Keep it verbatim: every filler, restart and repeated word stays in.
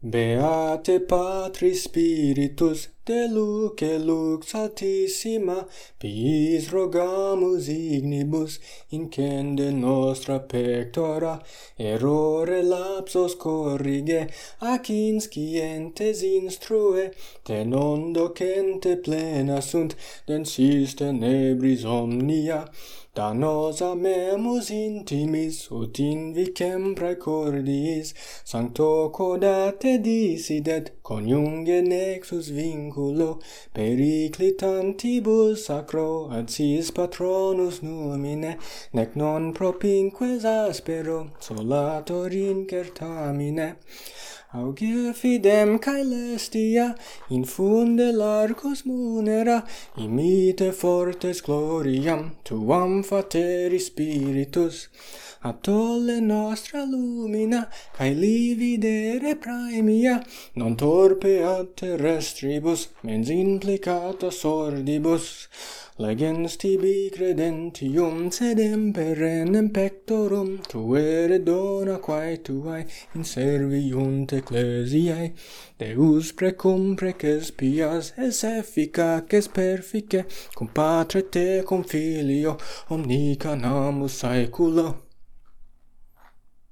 Beate Patris Spiritus, de luce lux altissima, piis rogamus ignibus, incende nostra pectora, errore lapsos corrige, ac inscientes instrue, te non docente plena sunt, densis tenebris omnia, da nos amemus intimis, ut invicem praecordiis, sancto codate disidet, coniunge nexus vinculo, periclitantibus sacro, ad sis patronus numine, nec non propinques aspero, solator incertamine. Auge fidem caelestia, infunde largos munera, imite fortes gloriam, tuam Fateri Spiritus, attolle nostra lumina, cae lividere praemia, non torpe ad terrestribus, mens implicata sordibus, legens tibi credentium, sed imperenem pectorum, tuere dona quae tuae, in serviunt ecclesiae, Deus precum preces pias, es efficaces perfice, cum Patre te cum Filio, omnica namus saeculo.